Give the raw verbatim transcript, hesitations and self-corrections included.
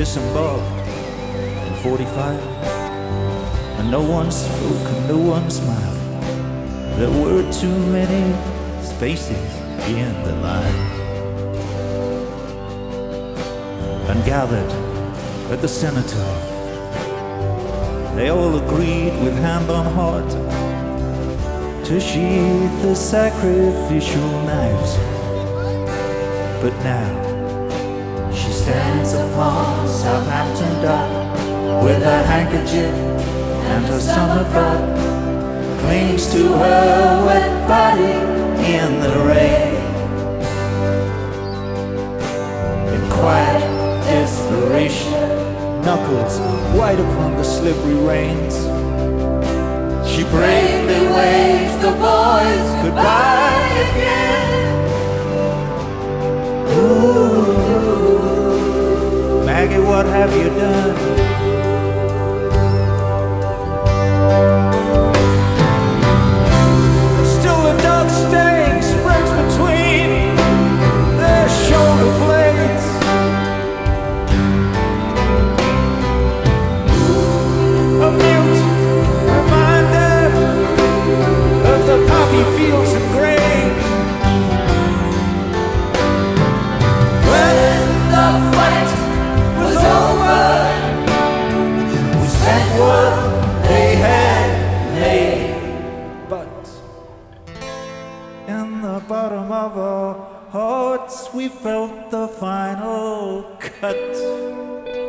disembarked in forty-five, and no one spoke and no one smiled. There were too many spaces in the line. And gathered at the cenotaph, they all agreed with hand on heart to sheathe the sacrificial knives. But now she stands upon Southampton Dock with her handkerchief and her summer frock, clings to her wet body in the rain. In quiet desperation, knuckles white upon the slippery reins, she bravely waves the boys goodbye again. Ooh, Maggie, what have you done? Still the dark stain spreads between their shoulder blades. A mute reminder of the poppy fields of grain. When the fight was over, we spent what they had made. But in the bottom of our hearts we felt the final cut.